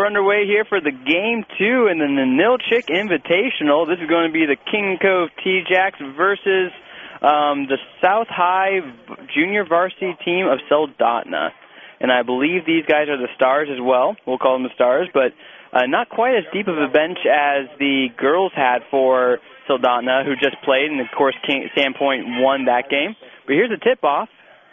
we're underway here for the Game 2 and then the Nilchik Invitational. This is going to be the King Cove T-Jacks versus the South High Junior Varsity team of Soldotna. And I believe these guys are the Stars as well. We'll call them the Stars, but not quite as deep of a bench as the girls had for Soldotna, who just played, and of course Sandpoint won that game. But here's the tip-off.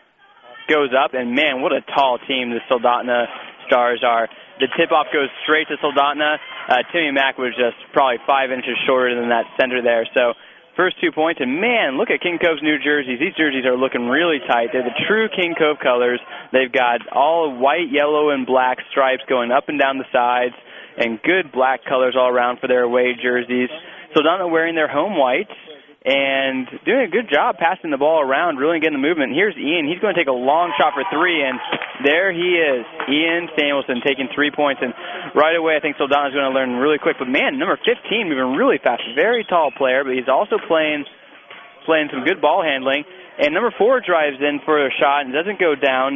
Goes up, and man, what a tall team the Soldotna Stars are. The tip-off goes straight to Soldotna. Timmy Mack was just probably 5 inches shorter than that center there. So first 2 points, and man, look at King Cove's new jerseys. These jerseys are looking really tight. They're the true King Cove colors. They've got all white, yellow, and black stripes going up and down the sides, and good black colors all around for their away jerseys. Soldotna wearing their home whites and doing a good job passing the ball around, really getting the movement. Here's Ian. He's going to take a long shot for 3, and there he is, Ian Samuelson taking 3 points. And right away, I think Soldotna's going to learn really quick. But, man, number 15 moving really fast. Very tall player, but he's also playing some good ball handling. And number 4 drives in for a shot and doesn't go down.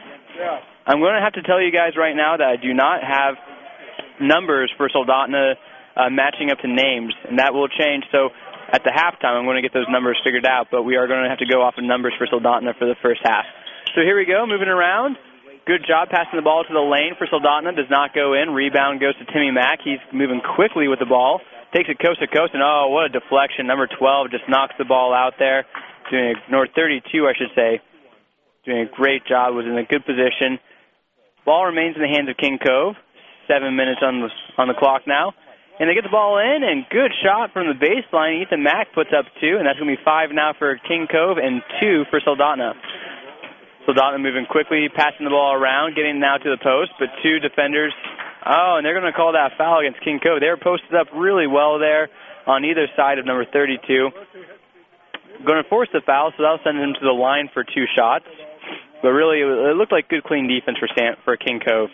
I'm going to have to tell you guys right now that I do not have numbers for Soldotna matching up to names, and that will change. So at the halftime, I'm going to get those numbers figured out, but we are going to have to go off of numbers for Soldotna for the first half. So here we go, moving around. Good job passing the ball to the lane for Soldotna. Does not go in. Rebound goes to Timmy Mack. He's moving quickly with the ball. Takes it coast to coast, and oh, what a deflection. Number 12 just knocks the ball out there. North 32, I should say. Doing a great job. Was in a good position. Ball remains in the hands of King Cove. 7 minutes on the clock now. And they get the ball in, and good shot from the baseline. Ethan Mack puts up 2, and that's going to be 5 now for King Cove and 2 for Soldotna. Soldotna moving quickly, passing the ball around, getting now to the post, but 2 defenders. Oh, and they're going to call that foul against King Cove. They were posted up really well there on either side of number 32. Going to force the foul, so that'll send them to the line for 2 shots. But really, it looked like good, clean defense for King Cove.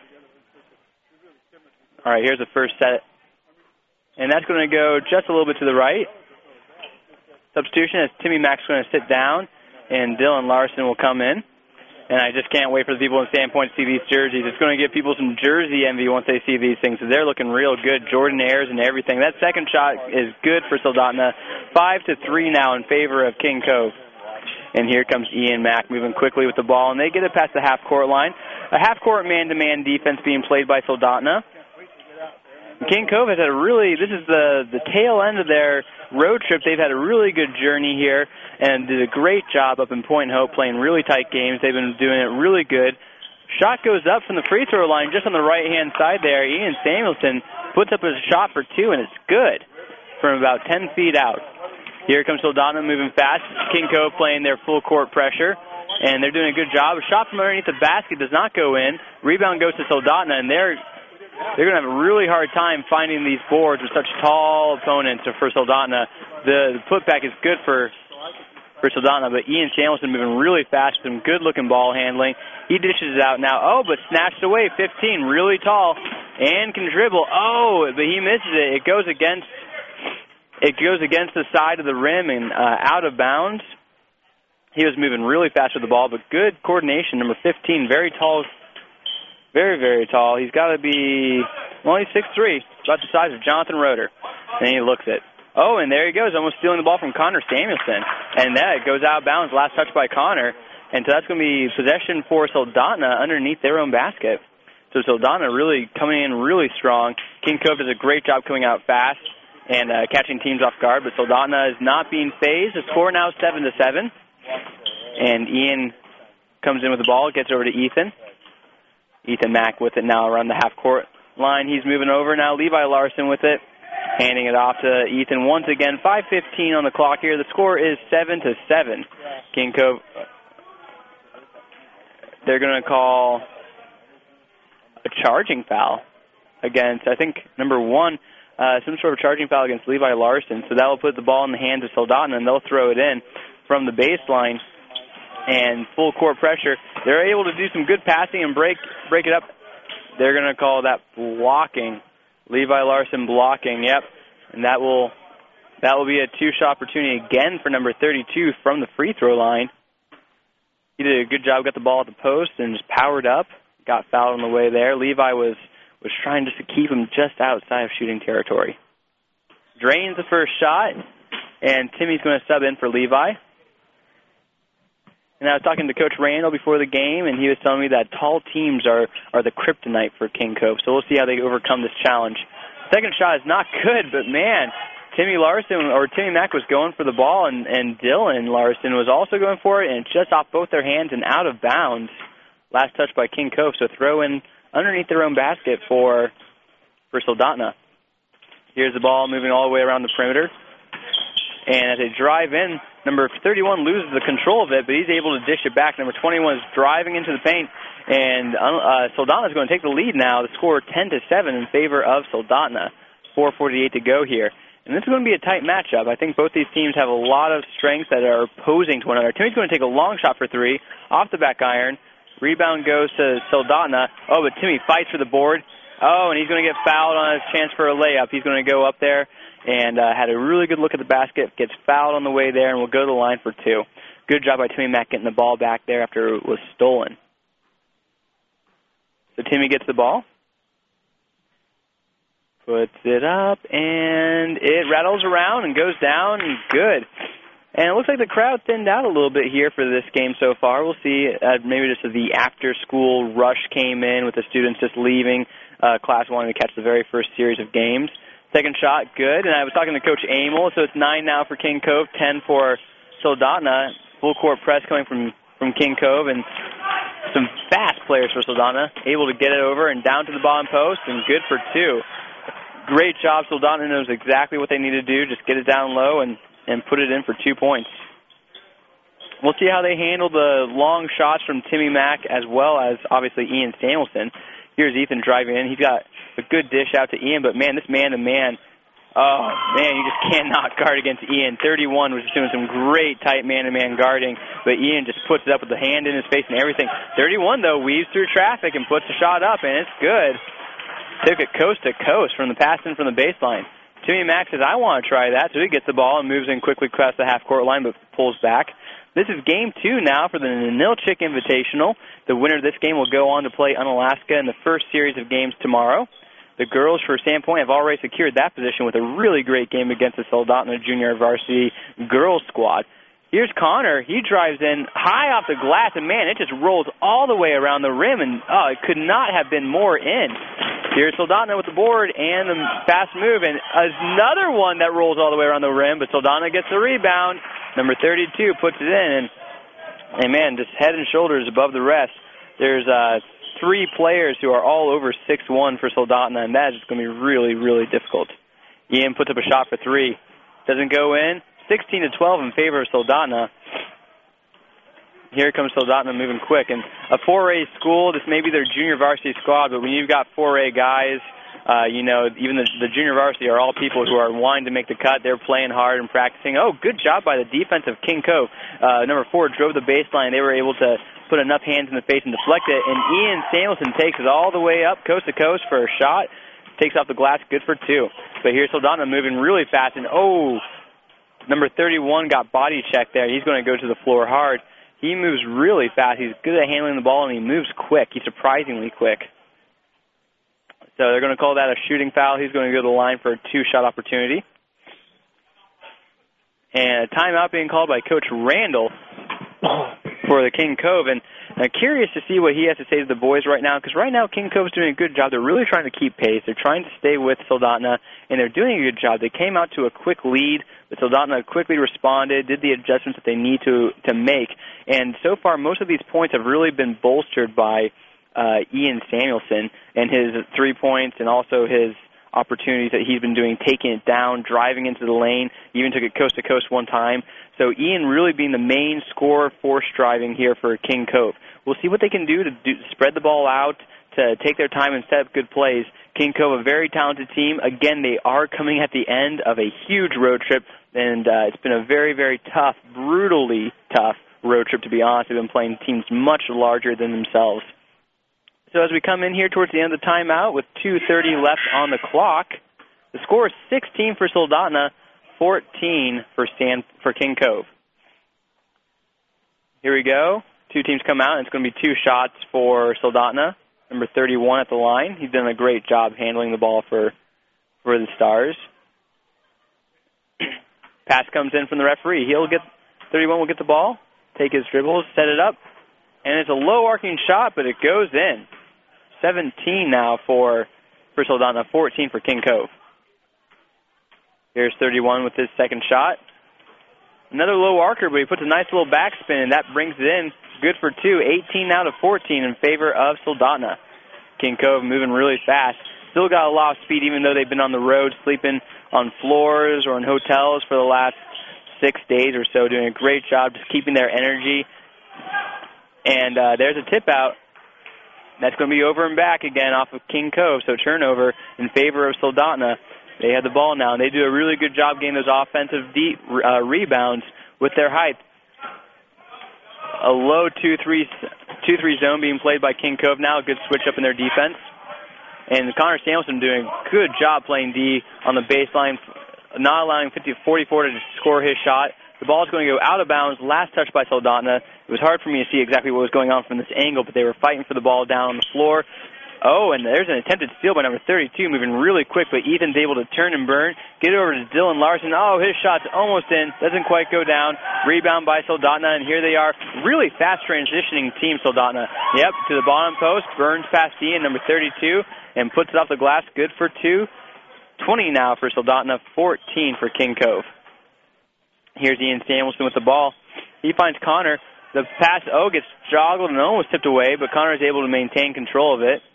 All right, here's the first set. And that's going to go just a little bit to the right. Substitution as Timmy Mack's going to sit down, and Dylan Larson will come in. And I just can't wait for the people in Sandpoint to see these jerseys. It's going to give people some jersey envy once they see these things. So they're looking real good. Jordan Ayers and everything. That second shot is good for Soldotna. 5-3 now in favor of King Cove. And here comes Ian Mack moving quickly with the ball, and they get it past the half-court line. A half-court man-to-man defense being played by Soldotna. King Cove has had this is the tail end of their road trip. They've had a really good journey here and did a great job up in Point Hope playing really tight games. They've been doing it really good. Shot goes up from the free throw line just on the right-hand side there. Ian Samuelson puts up a shot for 2, and it's good from about 10 feet out. Here comes Soldotna moving fast. King Cove playing their full court pressure, and they're doing a good job. A shot from underneath the basket does not go in. Rebound goes to Soldotna, and they're going to have a really hard time finding these boards with such tall opponents for Soldotna. The putback is good for Soldotna, but Ian Samuelson moving really fast, some good-looking ball handling. He dishes it out now. Oh, but snatched away, 15, really tall, and can dribble. Oh, but he misses it. It goes against the side of the rim and out of bounds. He was moving really fast with the ball, but good coordination. Number 15, very tall. Very, very tall. He's got to be, he's 6'3", about the size of Jonathan Roeder. And he looks it. Oh, and there he goes, almost stealing the ball from Connor Samuelson. And that goes out of bounds, last touch by Connor. And so that's going to be possession for Soldotna underneath their own basket. So Soldotna really coming in really strong. King Cove does a great job coming out fast and catching teams off guard. But Soldotna is not being phased. The score now is 7-7. And Ian comes in with the ball, gets over to Ethan. Ethan Mack with it now around the half-court line. He's moving over now. Levi Larson with it, handing it off to Ethan once again. 5:15 on the clock here. The score is 7-7. King Cove, they're going to call a charging foul against, I think, number 1, some sort of charging foul against Levi Larson. So that will put the ball in the hands of Soldotna, and they'll throw it in from the baseline. And full court pressure. They're able to do some good passing and break it up. They're going to call that blocking. Levi Larson blocking, yep. And that will be a 2-shot opportunity again for number 32 from the free throw line. He did a good job, got the ball at the post and just powered up. Got fouled on the way there. Levi was was trying just to keep him just outside of shooting territory. Drains the first shot, and Timmy's going to sub in for Levi. And I was talking to Coach Randall before the game, and he was telling me that tall teams are the kryptonite for King Cove. So we'll see how they overcome this challenge. Second shot is not good, but man, Timmy Mack was going for the ball, and Dylan Larson was also going for it, and just off both their hands and out of bounds. Last touch by King Cove, so throw in underneath their own basket for Soldotna. Here's the ball moving all the way around the perimeter. And as they drive in, number 31 loses the control of it, but he's able to dish it back. Number 21 is driving into the paint, and Soldotna is going to take the lead now. The score 10-7 in favor of Soldotna. 4:48 to go here. And this is going to be a tight matchup. I think both these teams have a lot of strengths that are opposing to one another. Timmy's going to take a long shot for three, off the back iron. Rebound goes to Soldotna. Oh, but Timmy fights for the board. Oh, and he's going to get fouled on his chance for a layup. He's going to go up there and had a really good look at the basket, gets fouled on the way there, and will go to the line for two. Good job by Timmy Mack getting the ball back there after it was stolen. So Timmy gets the ball, puts it up, and it rattles around and goes down, and good. And it looks like the crowd thinned out a little bit here for this game so far. We'll see. Maybe just as the after-school rush came in with the students just leaving class wanting to catch the very first series of games. Second shot, good. And I was talking to Coach Amel, so it's 9 now for King Cove, 10 for Soldotna. Full court press coming from King Cove, and some fast players for Soldotna, able to get it over and down to the bottom post, and good for two. Great job. Soldotna knows exactly what they need to do, just get it down low and put it in for 2 points. We'll see how they handle the long shots from Timmy Mack as well as, obviously, Ian Samuelson. Here's Ethan driving in. He's got a good dish out to Ian, but, man, this man-to-man, oh, man, you just cannot guard against Ian. 31 was doing some great tight man-to-man guarding, but Ian just puts it up with the hand in his face and everything. 31, though, weaves through traffic and puts the shot up, and it's good. Took it coast to coast from the pass in from the baseline. Timmy Mack says, I want to try that, so he gets the ball and moves in quickly across the half-court line, but pulls back. This is Game 2 now for the Ninilchik Invitational. The winner of this game will go on to play Unalaska in the first series of games tomorrow. The girls for Sandpoint have already secured that position with a really great game against the Soldotna Junior Varsity girls squad. Here's Connor. He drives in high off the glass, and, man, it just rolls all the way around the rim, and, it could not have been more in. Here's Soldotna with the board and the fast move, and another one that rolls all the way around the rim, but Soldotna gets the rebound. Number 32 puts it in, and man, just head and shoulders above the rest. There's 3 players who are all over 6'1" for Soldotna, and that is going to be really, really difficult. Ian puts up a shot for 3. Doesn't go in. 16-12 in favor of Soldotna. Here comes Soldotna moving quick. And a 4A school, this may be their junior varsity squad, but when you've got 4A guys, even the junior varsity are all people who are wanting to make the cut. They're playing hard and practicing. Oh, good job by the defense of King Cove. Number 4 drove the baseline. They were able to put enough hands in the face and deflect it. And Ian Samuelson takes it all the way up coast to coast for a shot. Takes off the glass, good for 2. But here's Soldotna moving really fast. And, number 31 got body checked there. He's going to go to the floor hard. He moves really fast. He's good at handling the ball, and he moves quick. He's surprisingly quick. So they're going to call that a shooting foul. He's going to go to the line for a 2-shot opportunity. And a timeout being called by Coach Randall for the King Cove. And I'm curious to see what he has to say to the boys right now, because right now King Cove's doing a good job. They're really trying to keep pace. They're trying to stay with Soldotna, and they're doing a good job. They came out to a quick lead, but Soldotna quickly responded, did the adjustments that they need to make. And so far, most of these points have really been bolstered by Ian Samuelson and his 3 points and also his opportunities that he's been doing, taking it down, driving into the lane, even took it coast to coast one time. So Ian really being the main scorer, force driving here for King Cove. We'll see what they can do to spread the ball out, to take their time and set up good plays. King Cove, a very talented team. Again, they are coming at the end of a huge road trip, and it's been a very, very tough, brutally tough road trip, to be honest. They've been playing teams much larger than themselves. So as we come in here towards the end of the timeout with 2:30 left on the clock, the score is 16 for Soldotna, 14 for King Cove. Here we go. 2 teams come out, and it's going to be 2 shots for Soldotna. number 31 at the line. He's done a great job handling the ball for the Stars. Pass comes in from the referee. 31 will get the ball, take his dribbles, set it up, and it's a low arcing shot, but it goes in. 17 now for Soldotna, 14 for King Cove. Here's 31 with his second shot. Another low arcer, but he puts a nice little backspin, and that brings it in. Good for two. 18 now to 14 in favor of Soldotna. King Cove moving really fast. Still got a lot of speed, even though they've been on the road sleeping on floors or in hotels for the last 6 days or so, doing a great job just keeping their energy. And there's a tip out. That's going to be over and back again off of King Cove, so turnover in favor of Soldotna. They have the ball now, and they do a really good job getting those offensive deep rebounds with their height. A low 2-3 zone being played by King Cove now. A good switch up in their defense. And Connor Samuelson doing a good job playing D on the baseline, not allowing 44 to score his shot. The ball is going to go out of bounds. Last touch by Soldotna. It was hard for me to see exactly what was going on from this angle, but they were fighting for the ball down on the floor. Oh, and there's an attempted steal by number 32, moving really quick, but Ethan's able to turn and burn. Get it over to Dylan Larson. Oh, his shot's almost in. Doesn't quite go down. Rebound by Soldotna, and here they are. Really fast transitioning team, Soldotna. Yep, to the bottom post. Burns past Ian, number 32, and puts it off the glass. Good for two. 20 now for Soldotna, 14 for King Cove. Here's Ian Samuelson with the ball. He finds Connor. The pass, gets joggled and almost tipped away, but Connor is able to maintain control of it.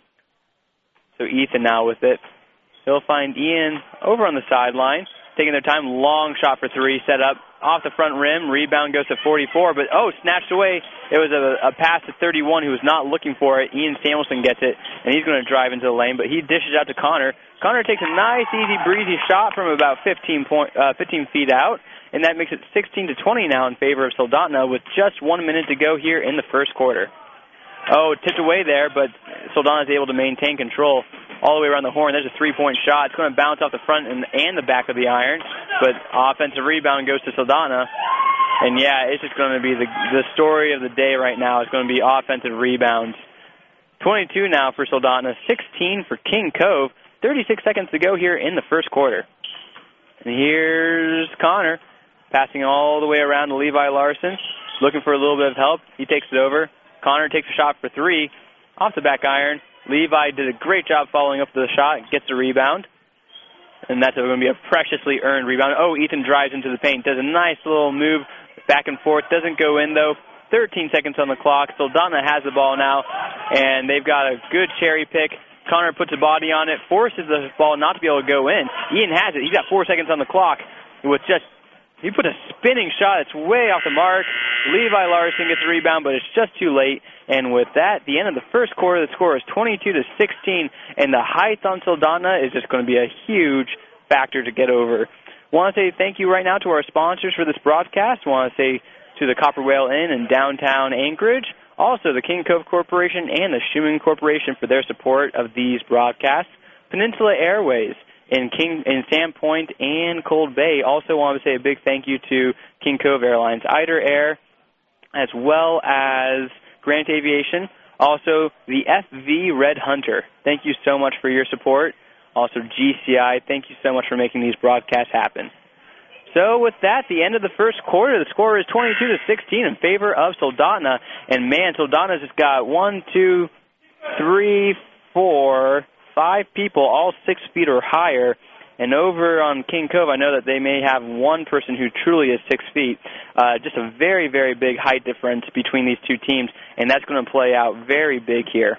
So Ethan now with it. He'll find Ian over on the sideline, taking their time. Long shot for three, set up off the front rim. Rebound goes to 44, but snatched away. It was a pass to 31 who was not looking for it. Ian Samuelson gets it, and he's going to drive into the lane, but he dishes out to Connor. Connor takes a nice, easy, breezy shot from about 15 feet out, and that makes it 16 to 20 now in favor of Soldotna with just 1 minute to go here in the first quarter. Tipped away there, but Soldotna is able to maintain control all the way around the horn. There's a three-point shot. It's going to bounce off the front and the back of the iron, but offensive rebound goes to Soldotna. And, it's just going to be the story of the day right now. It's going to be offensive rebounds. 22 now for Soldotna, 16 for King Cove. 36 seconds to go here in the first quarter. And here's Connor passing all the way around to Levi Larson, looking for a little bit of help. He takes it over. Connor takes a shot for three off the back iron. Levi did a great job following up the shot, gets the rebound. And that's going to be a preciously earned rebound. Ethan drives into the paint, does a nice little move back and forth. Doesn't go in, though. 13 seconds on the clock. Soldotna has the ball now, and they've got a good cherry pick. Connor puts a body on it, forces the ball not to be able to go in. Ian has it. He's got 4 seconds on the clock. He put a spinning shot. It's way off the mark. Levi Larson gets the rebound, but it's just too late. And with that, the end of the first quarter, the score is 22 to 16, and the height on Soldotna is just going to be a huge factor to get over. Want to say thank you right now to our sponsors for this broadcast. Want to say to the Copper Whale Inn in downtown Anchorage, also the King Cove Corporation and the Schumann Corporation for their support of these broadcasts. Peninsula Airways in Sandpoint and Cold Bay. Also want to say a big thank you to King Cove Airlines, Eider Air, as well as Grant Aviation. Also, the FV Red Hunter. Thank you so much for your support. Also, GCI, thank you so much for making these broadcasts happen. So with that, the end of the first quarter, the score is 22 to 16 in favor of Soldotna. And man, Soldotna's just got 1, 2, 3, 4, 5 people, all 6 feet or higher. And over on King Cove, I know that they may have one person who truly is 6 feet. Just a very, very big height difference between these two teams, and that's going to play out very big here.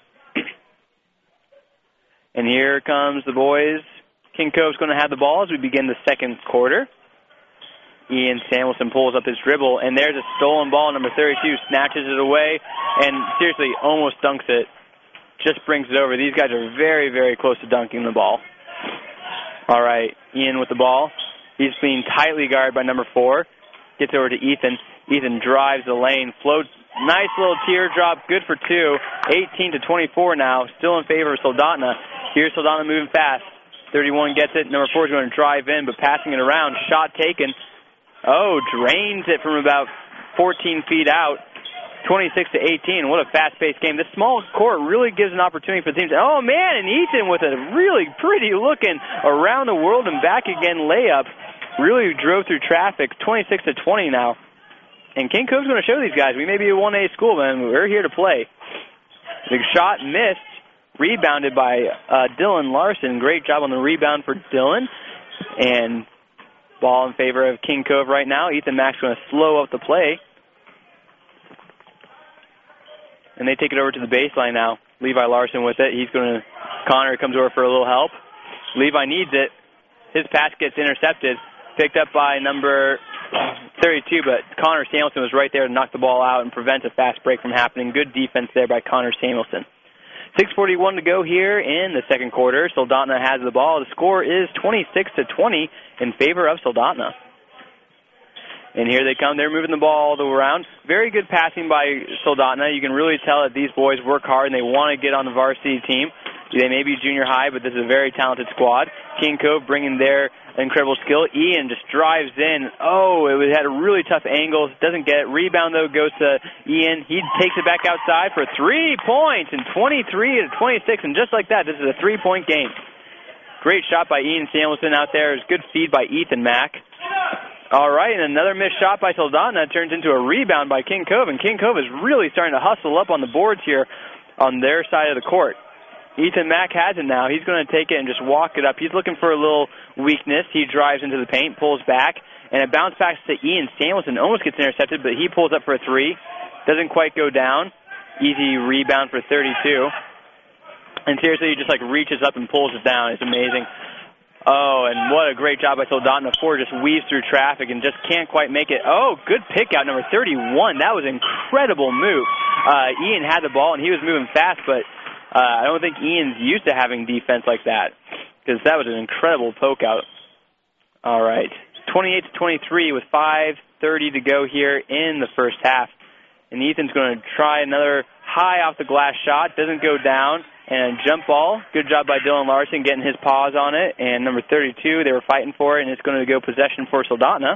And here comes the boys. King Cove's going to have the ball as we begin the second quarter. Ian Samuelson pulls up his dribble, and there's a stolen ball. Number 32 snatches it away, and seriously almost dunks it. Just brings it over. These guys are very, very close to dunking the ball. All right, Ian with the ball. He's being tightly guarded by number 4. Gets over to Ethan. Ethan drives the lane, floats. Nice little teardrop, good for 2. 18 to 24 now, still in favor of Soldotna. Here's Soldotna moving fast. 31 gets it. Number 4 is going to drive in, but passing it around. Shot taken. Drains it from about 14 feet out. 26-18. What a fast-paced game. This small court really gives an opportunity for the teams. Oh, man, and Ethan with a really pretty-looking around-the-world and back-again layup. Really drove through traffic. 26-20 now. And King Cove's going to show these guys, we may be a 1A school, man. We're here to play. The shot missed. Rebounded by Dylan Larson. Great job on the rebound for Dylan. And ball in favor of King Cove right now. Ethan Mack's going to slow up the play. And they take it over to the baseline now. Levi Larson with it. Connor comes over for a little help. Levi needs it. His pass gets intercepted. Picked up by number 32, but Connor Samuelson was right there to knock the ball out and prevent a fast break from happening. Good defense there by Connor Samuelson. 6:41 to go here in the second quarter. Soldotna has the ball. The score is 26-20 in favor of Soldotna. And here they come. They're moving the ball all the way around. Very good passing by Soldotna. You can really tell that these boys work hard and they want to get on the varsity team. They may be junior high, but this is a very talented squad. King Cove bringing their incredible skill. Ian just drives in. Oh, it had a really tough angle. Doesn't get it. Rebound, though, goes to Ian. He takes it back outside for 3 points and 23-26. And just like that, this is a 3-point game. Great shot by Ian Samuelson out there. It was good feed by Ethan Mack. All right, and another missed shot by Soldotna turns into a rebound by King Cove. And King Cove is really starting to hustle up on the boards here on their side of the court. Ethan Mack has it now. He's going to take it and just walk it up. He's looking for a little weakness. He drives into the paint, pulls back, and it bounces back to Ian Samuelson. Almost gets intercepted, but he pulls up for a three. Doesn't quite go down. Easy rebound for 32. And seriously, he just reaches up and pulls it down. It's amazing. Oh, and what a great job by Soldotna. Ford just weaves through traffic and just can't quite make it. Oh, good pick out, number 31. That was an incredible move. Ian had the ball, and he was moving fast, but I don't think Ian's used to having defense like that because that was an incredible poke out. All right, 28-23 with 5:30 to go here in the first half. And Ethan's going to try another high off the glass shot. Doesn't go down. And jump ball. Good job by Dylan Larson getting his paws on it. And number 32, they were fighting for it, and it's going to go possession for Soldotna.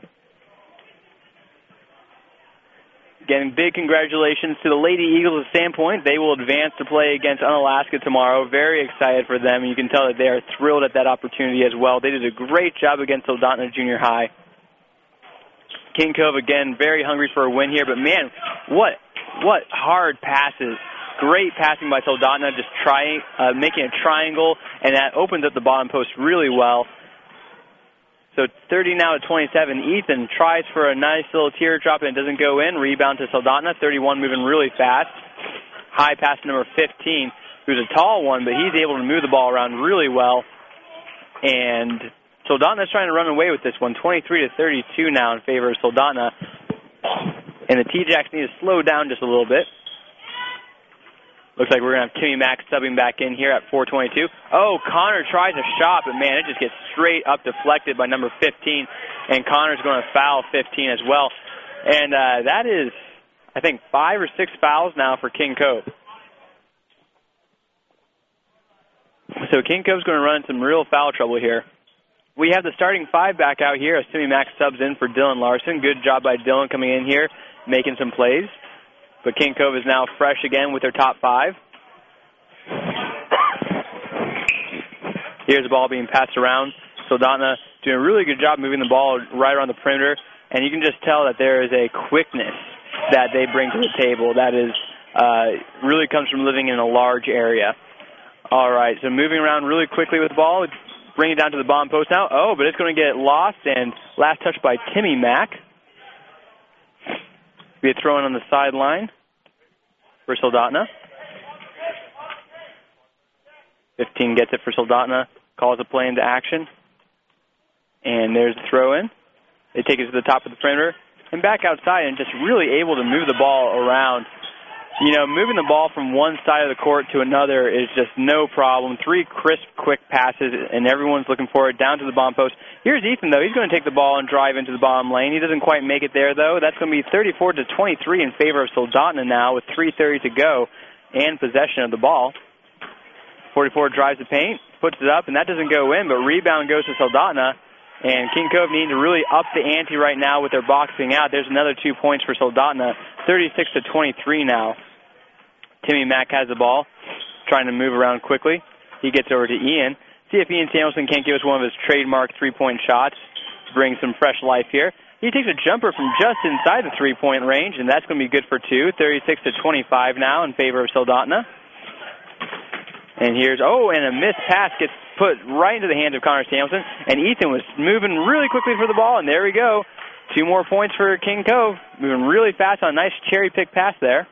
Again, big congratulations to the Lady Eagles of Sandpoint. They will advance to play against Unalaska tomorrow. Very excited for them. You can tell that they are thrilled at that opportunity as well. They did a great job against Soldotna Junior High. King Cove, again, very hungry for a win here. But, man, what hard passes. Great passing by Soldotna, just making a triangle, and that opens up the bottom post really well. So 30 now to 27. Ethan tries for a nice little teardrop, and it doesn't go in. Rebound to Soldotna. 31 moving really fast. High pass to number 15, who's a tall one, but he's able to move the ball around really well. And Soldotna's trying to run away with this one. 23-32 now in favor of Soldotna. And the T-Jacks need to slow down just a little bit. Looks like we're going to have Timmy Mack subbing back in here at 4:22. Oh, Connor tries a shot, but, man, it just gets straight up deflected by number 15. And Connor's going to foul 15 as well. And that is, I think, 5 or 6 fouls now for King Cove. So King Cove's going to run into some real foul trouble here. We have the starting 5 back out here as Timmy Mack subs in for Dylan Larson. Good job by Dylan coming in here, making some plays. But King Cove is now fresh again with their top 5. Here's the ball being passed around. Soldotna doing a really good job moving the ball right around the perimeter. And you can just tell that there is a quickness that they bring to the table that is really comes from living in a large area. All right, so moving around really quickly with the ball. Bring it down to the bottom post now. Oh, but it's going to get lost. And last touch by Timmy Mack. Be a throw-in on the sideline for Soldotna. 15 gets it for Soldotna, calls a play into action. And there's the throw-in. They take it to the top of the perimeter and back outside and just really able to move the ball around. You know, moving the ball from one side of the court to another is just no problem. 3 crisp, quick passes, and everyone's looking for it down to the bottom post. Here's Ethan, though. He's going to take the ball and drive into the bottom lane. He doesn't quite make it there, though. That's going to be 34-23 in favor of Soldotna now with 3:30 to go and possession of the ball. 44 drives the paint, puts it up, and that doesn't go in, but rebound goes to Soldotna. And King Cove needing to really up the ante right now with their boxing out. There's another 2 points for Soldotna, 36-23 now. Timmy Mack has the ball, trying to move around quickly. He gets over to Ian. See if Ian Samuelson can't give us one of his trademark three-point shots to bring some fresh life here. He takes a jumper from just inside the three-point range, and that's going to be good for two. 36-25 now in favor of Soldotna. And and a missed pass gets put right into the hands of Connor Samuelson, and Ethan was moving really quickly for the ball, and there we go. 2 more points for King Cove, moving really fast on a nice cherry-pick pass there.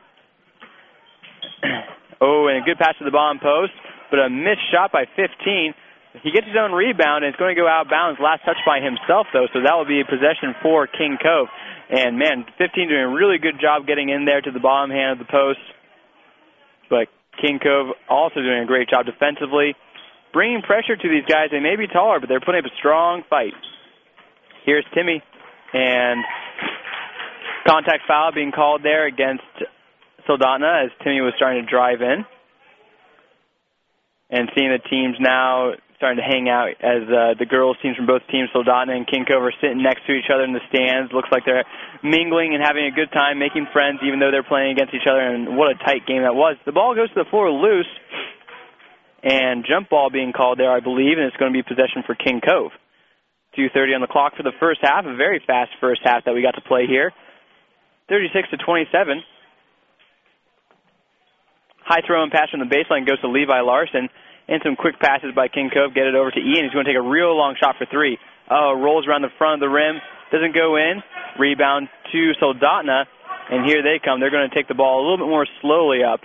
And a good pass to the bottom post, but a missed shot by 15. He gets his own rebound, and it's going to go out of bounds. Last touch by himself, though, so that will be a possession for King Cove. And, man, 15 doing a really good job getting in there to the bottom hand of the post. But King Cove also doing a great job defensively, bringing pressure to these guys. They may be taller, but they're putting up a strong fight. Here's Timmy, and contact foul being called there against Soldotna as Timmy was starting to drive in. And seeing the teams now starting to hang out as the girls teams from both teams, Soldotna and King Cove, are sitting next to each other in the stands. Looks like they're mingling and having a good time, making friends, even though they're playing against each other, and what a tight game that was. The ball goes to the floor loose, and jump ball being called there, I believe, and it's going to be possession for King Cove. 2:30 on the clock for the first half, a very fast first half that we got to play here. 36-27. High throw and pass from the baseline goes to Levi Larson. And some quick passes by King Cove. Get it over to Ian. He's going to take a real long shot for three. Rolls around the front of the rim. Doesn't go in. Rebound to Soldotna. And here they come. They're going to take the ball a little bit more slowly up.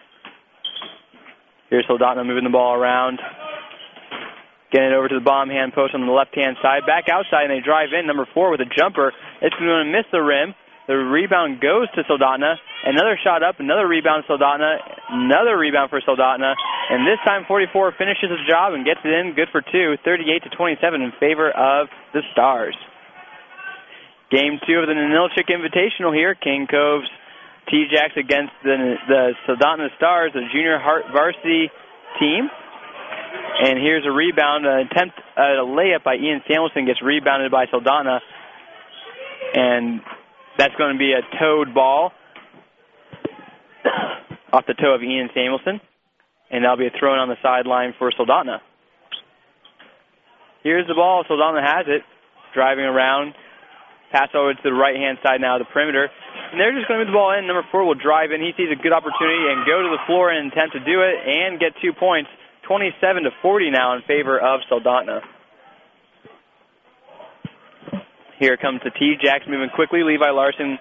Here's Soldotna moving the ball around. Getting it over to the bottom hand post on the left-hand side. Back outside, and they drive in. Number 4 with a jumper. It's going to miss the rim. The rebound goes to Soldotna. Another shot up, another rebound Soldotna, another rebound for Soldotna, and this time 44 finishes the job and gets it in, good for two, 38-27 in favor of the Stars. Game 2 of the Ninilchik Invitational here, King Cove's T-Jacks against the Soldotna Stars, the junior varsity team. And here's a rebound, an attempt at a layup by Ian Samuelson gets rebounded by Soldotna, and that's going to be a toed ball off the toe of Ian Samuelson, and that'll be a throw-in on the sideline for Soldotna. Here's the ball. Soldotna has it, driving around. Pass over to the right-hand side now, the perimeter. And they're just going to move the ball in. Number 4 will drive in. He sees a good opportunity and go to the floor and attempt to do it and get 2 points. 27-40 now in favor of Soldotna. Here comes the T-Jacks moving quickly. Levi Larson's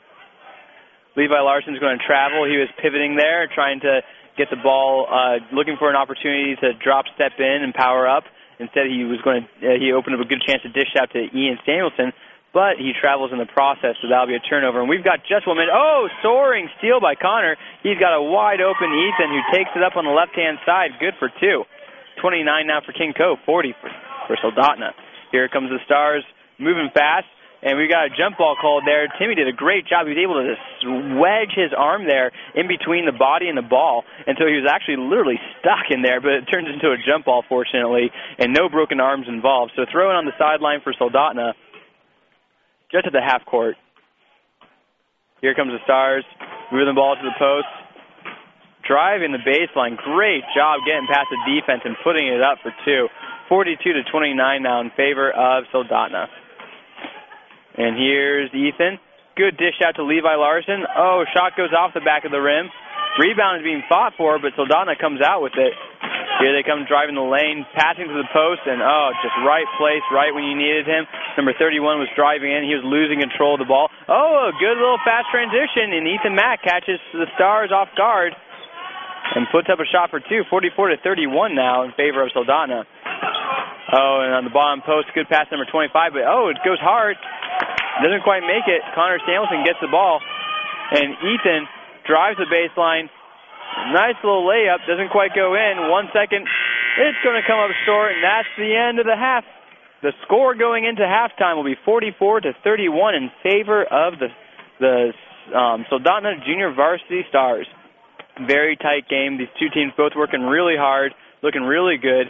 going to travel. He was pivoting there, trying to get the ball, looking for an opportunity to drop, step in, and power up. Instead, he opened up a good chance to dish out to Ian Samuelson, but he travels in the process, so that'll be a turnover. And we've got just 1 minute. Soaring steal by Connor. He's got a wide-open Ethan who takes it up on the left-hand side. Good for 2. 29 now for King Cove, 40 for Soldotna. Here comes the Stars, moving fast. And we got a jump ball called there. Timmy did a great job. He was able to just wedge his arm there in between the body and the ball until he was actually literally stuck in there, but it turns into a jump ball, fortunately, and no broken arms involved. So throw in on the sideline for Soldotna, just at the half court. Here comes the Stars, moving the ball to the post, driving the baseline. Great job getting past the defense and putting it up for 2. 42-29 now in favor of Soldotna. And here's Ethan. Good dish out to Levi Larson. Shot goes off the back of the rim. Rebound is being fought for, but Soldotna comes out with it. Here they come driving the lane, passing to the post, and just right place, right when you needed him. Number 31 was driving in. He was losing control of the ball. A good little fast transition, and Ethan Mack catches the Stars off guard and puts up a shot for 2, 44-31 now in favor of Soldotna. And on the bottom post, good pass number 25, but it goes hard. Doesn't quite make it. Connor Samuelson gets the ball, and Ethan drives the baseline. Nice little layup. Doesn't quite go in. 1 second. It's going to come up short, and that's the end of the half. The score going into halftime will be 44-31 in favor of the Soldotna Junior Varsity Stars. Very tight game. These two teams both working really hard, looking really good.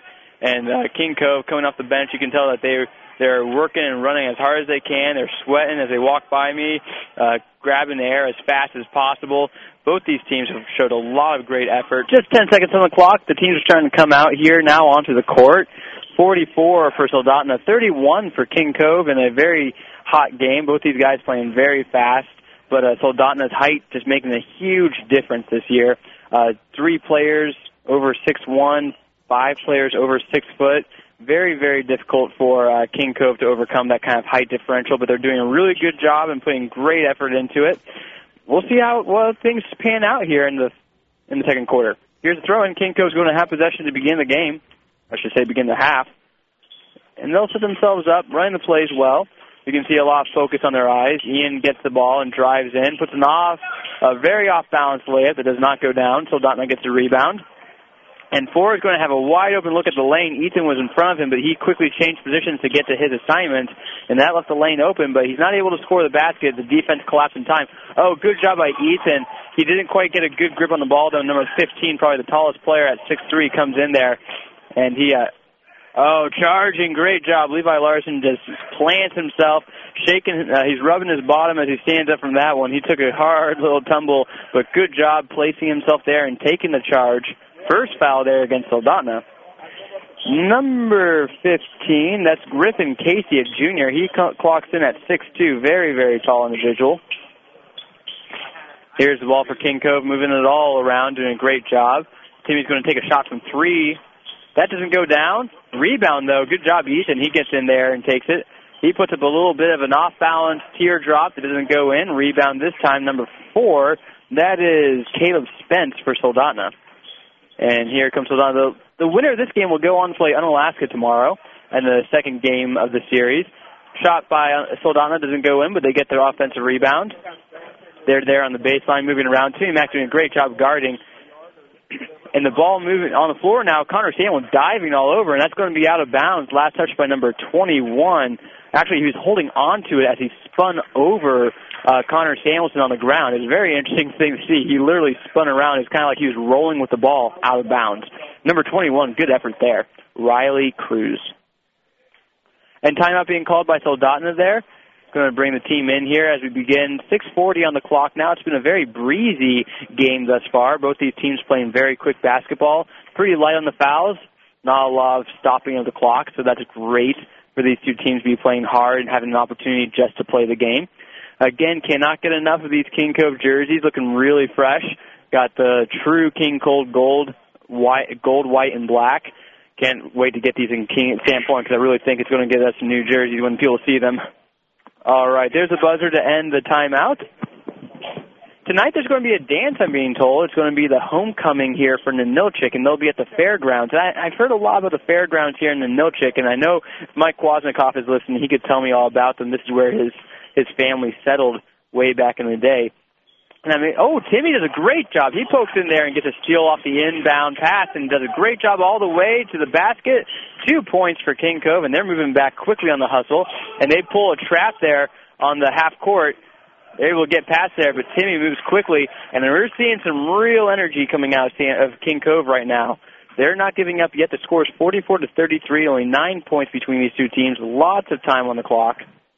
And King Cove coming off the bench, you can tell that they're working and running as hard as they can. They're sweating as they walk by me, grabbing the air as fast as possible. Both these teams have showed a lot of great effort. Just 10 seconds on the clock. The teams are starting to come out here now onto the court. 44 for Soldotna, 31 for King Cove in a very hot game. Both these guys playing very fast, but Soldotna's height just making a huge difference this year. 3 players over 6'1", 5 players over 6 foot. Very, very difficult for King Cove to overcome that kind of height differential, but they're doing a really good job and putting great effort into it. We'll see how things pan out here in the second quarter. Here's the throw-in. King Cove's going to have possession to begin the game. I should say begin the half. And they'll set themselves up, running the plays well. You can see a lot of focus on their eyes. Ian gets the ball and drives in, puts a very off-balance layup that does not go down. Soldotna gets a rebound. And Ford is going to have a wide-open look at the lane. Ethan was in front of him, but he quickly changed positions to get to his assignment, and that left the lane open, but he's not able to score the basket. The defense collapsed in time. Oh, good job by Ethan. He didn't quite get a good grip on the ball, though. Number 15, probably the tallest player at 6'3", comes in there, and he, charging. Great job. Levi Larson just plants himself, shaking. He's rubbing his bottom as he stands up from that one. He took a hard little tumble, but good job placing himself there and taking the charge. First foul there against Soldotna. Number 15, that's Griffin Casey, a junior. He clocks in at 6'2", very, very tall individual. Here's the ball for King Cove, moving it all around, doing a great job. Timmy's going to take a shot from 3. That doesn't go down. Rebound, though. Good job, Ethan. He gets in there and takes it. He puts up a little bit of an off-balance teardrop that doesn't go in. Rebound this time, number 4. That is Caleb Spence for Soldotna. And here comes Soldotna. The winner of this game will go on to play Unalaska tomorrow in the second game of the series. Shot by Soldotna doesn't go in, but they get their offensive rebound. They're there on the baseline moving around. Timmy Mack doing a great job guarding. And the ball moving on the floor now. Connor Samuel diving all over, and that's going to be out of bounds. Last touch by number 21. Actually, he was holding on to it as he spun over Connor Samuelson on the ground. It's a very interesting thing to see. He literally spun around. It's kind of like he was rolling with the ball out of bounds. Number 21, good effort there. Riley Cruz. And timeout being called by Soldotna there. Going to bring the team in here as we begin. 6:40 on the clock now. It's been a very breezy game thus far. Both these teams playing very quick basketball. Pretty light on the fouls. Not a lot of stopping of the clock, so that's great for these two teams to be playing hard and having an opportunity just to play the game. Again, cannot get enough of these King Cove jerseys. Looking really fresh. Got the true King Cove gold, white, and black. Can't wait to get these in King Sandpoint because I really think it's going to get us some new jerseys when people see them. All right, there's a buzzer to end the timeout. Tonight there's going to be a dance, I'm being told. It's going to be the homecoming here for Ninilchik, and they'll be at the fairgrounds. I've heard a lot about the fairgrounds here in Ninilchik, and I know if Mike Kwasnikoff is listening, he could tell me all about them. This is where his family settled way back in the day. And I mean, Timmy does a great job. He pokes in there and gets a steal off the inbound pass and does a great job all the way to the basket. 2 points for King Cove, and they're moving back quickly on the hustle. And they pull a trap there on the half court. They're able to get past there, but Timmy moves quickly. And we're seeing some real energy coming out of King Cove right now. They're not giving up yet. The score is 44-33, only 9 points between these two teams. Lots of time on the clock.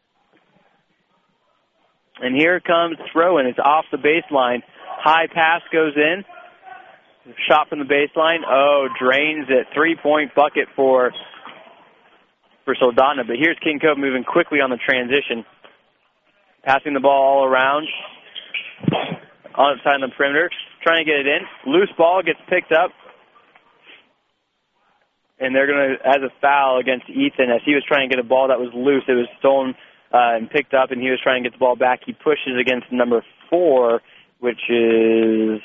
And here comes throw-in. It's off the baseline. High pass goes in. Shot from the baseline. Drains it. 3-point bucket for Soldotna. But here's King Cove moving quickly on the transition. Passing the ball all around. Outside on the perimeter. Trying to get it in. Loose ball gets picked up. And they're going to, as a foul against Ethan, as he was trying to get a ball that was loose. It was stolen and picked up, and he was trying to get the ball back. He pushes against number 4, which is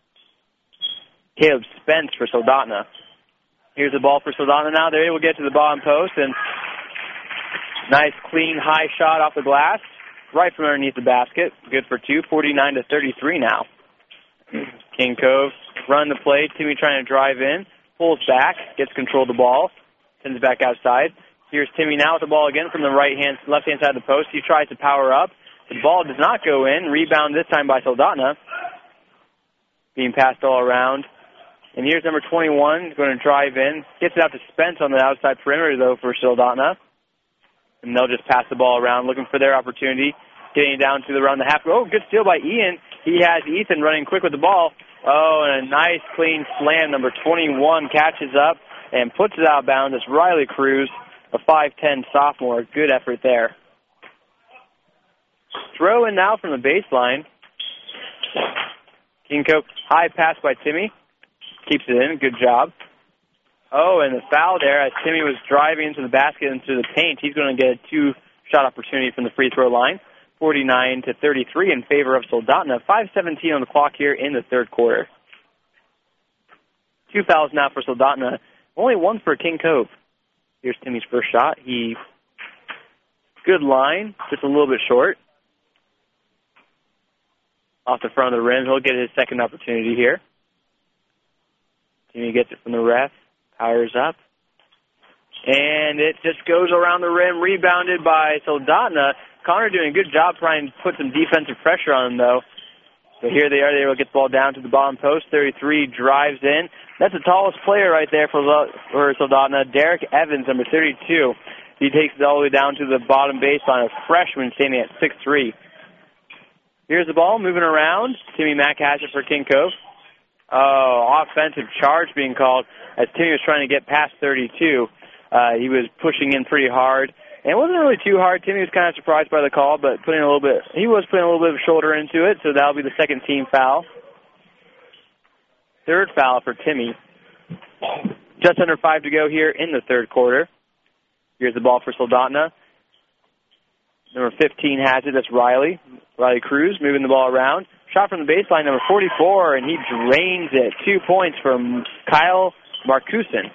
Caleb Spence for Soldotna. Here's the ball for Soldotna now. They're able to get to the bottom post, and nice, clean, high shot off the glass, right from underneath the basket. Good for 2, 49-33 now. King Cove run the play. Timmy trying to drive in, pulls back, gets control of the ball, sends it back outside. Here's Timmy now with the ball again from the left-hand side of the post. He tries to power up. The ball does not go in. Rebound this time by Soldotna. Being passed all around. And here's number 21, going to drive in. Gets it out to Spence on the outside perimeter, though, for Soldotna. And they'll just pass the ball around, looking for their opportunity. Getting it down to around the half. Oh, good steal by Ian. He has Ethan running quick with the ball. Oh, and a nice, clean slam. Number 21 catches up and puts it out of bounds. It's Riley Cruz, a 5'10 sophomore. Good effort there. Throw in now from the baseline. King Cove, high pass by Timmy. Keeps it in. Good job. Oh, and the foul there as Timmy was driving into the basket into the paint. He's going to get a two-shot opportunity from the free throw line. 49-33 in favor of Soldotna. 5:17 on the clock here in the third quarter. 2 fouls now for Soldotna. Only one for King Cove. Here's Timmy's first shot. Good line, just a little bit short. Off the front of the rim. He'll get his second opportunity here. Timmy gets it from the ref. Powers up. And it just goes around the rim. Rebounded by Soldotna. Connor doing a good job trying to put some defensive pressure on him, though. But here they are. They will get the ball down to the bottom post. 33 drives in. That's the tallest player right there for Soldotna. Derek Evans, number 32. He takes it all the way down to the bottom baseline. A freshman standing at 6'3". Here's the ball moving around. Timmy Mack has it for King Cove. Oh, offensive charge being called as Timmy was trying to get past 32. He was pushing in pretty hard. And it wasn't really too hard. Timmy was kind of surprised by the call, but he was putting a little bit of shoulder into it, so that'll be the second team foul. Third foul for Timmy. Just under 5 to go here in the third quarter. Here's the ball for Soldotna. Number 15 has it. That's Riley Cruz moving the ball around. Shot from the baseline, number 44, and he drains it. 2 points from Kyle Marcuson.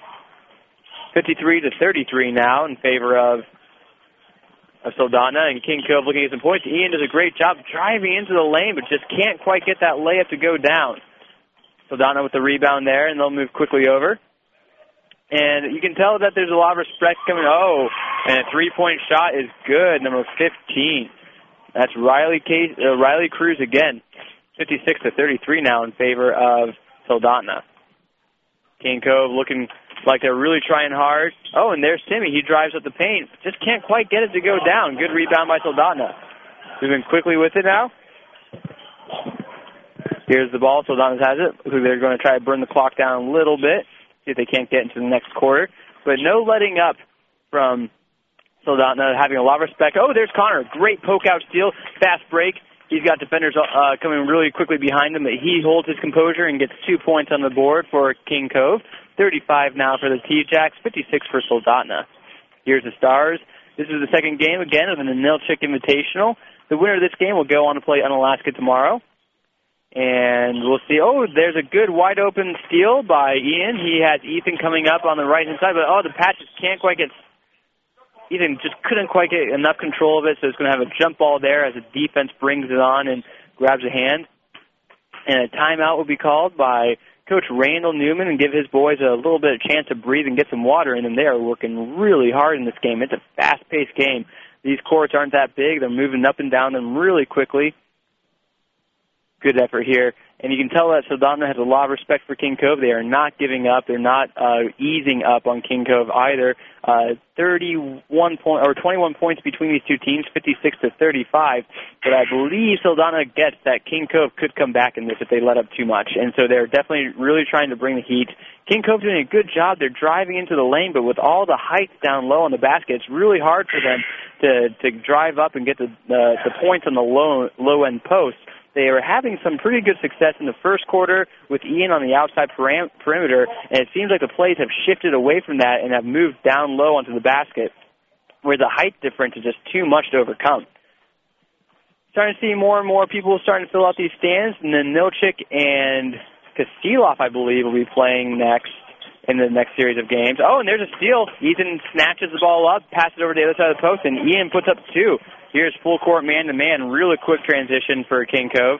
53-33 now in favor of Soldotna, and King Cove looking at some points. Ian does a great job driving into the lane, but just can't quite get that layup to go down. Soldotna with the rebound there, and they'll move quickly over. And you can tell that there's a lot of respect coming. Oh, and a three-point shot is good, number 15. That's Riley Cruz again. 56-33 now in favor of Soldotna. King Cove looking like they're really trying hard. Oh, and there's Timmy. He drives up the paint. Just can't quite get it to go down. Good rebound by Soldotna. Moving quickly with it now. Here's the ball. Soldotna has it. They're going to try to burn the clock down a little bit. See if they can't get into the next quarter. But no letting up from Soldotna, having a lot of respect. Oh, there's Connor. Great poke-out steal. Fast break. He's got defenders coming really quickly behind him, but he holds his composure and gets 2 points on the board for King Cove. 35 now for the T-Jacks, 56 for Soldotna. Here's the Stars. This is the second game, again, of the Ninilchik Invitational. The winner of this game will go on to play Unalaska tomorrow. And we'll see. Oh, there's a good wide-open steal by Ian. He has Ethan coming up on the right-hand side, but, the patch just can't quite get... Ethan just couldn't quite get enough control of it, so it's going to have a jump ball there as the defense brings it on and grabs a hand. And a timeout will be called by Coach Randall Newman and give his boys a little bit of chance to breathe and get some water in them. They are working really hard in this game. It's a fast-paced game. These courts aren't that big. They're moving up and down them really quickly. Good effort here. And you can tell that Soldotna has a lot of respect for King Cove. They are not giving up. They're not easing up on King Cove either. 21 points between these two teams, 56-35. But I believe Soldotna gets that King Cove could come back in this if they let up too much. And so they're definitely really trying to bring the heat. King Cove doing a good job. They're driving into the lane, but with all the heights down low on the basket, it's really hard for them to drive up and get the points on the low-end post. They are having some pretty good success in the first quarter with Ian on the outside perimeter, and it seems like the plays have shifted away from that and have moved down low onto the basket, where the height difference is just too much to overcome. Starting to see more and more people starting to fill out these stands, and then Ninilchik and Kastilov, I believe, will be playing next in the next series of games. Oh, and there's a steal. Ethan snatches the ball up, passes it over to the other side of the post, and Ian puts up 2. Here's full court man-to-man. Really quick transition for King Cove.